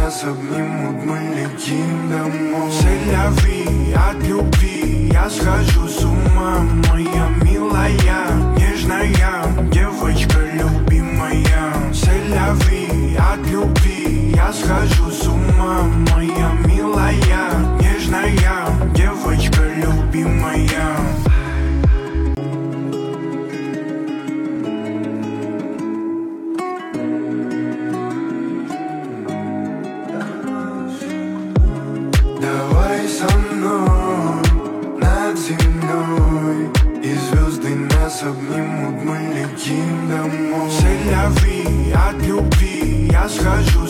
нас обнимут, мы летим домой. C'est la vie, от любви я схожу с ума. Моя милая, нежная девочка любимая. C'est la vie, от любви я схожу с ума. Моя милая, нежная девочка любимая. Давай со мной над землей, и звезды нас обнимут, мы летим домой. C'est la vie, от любви я схожу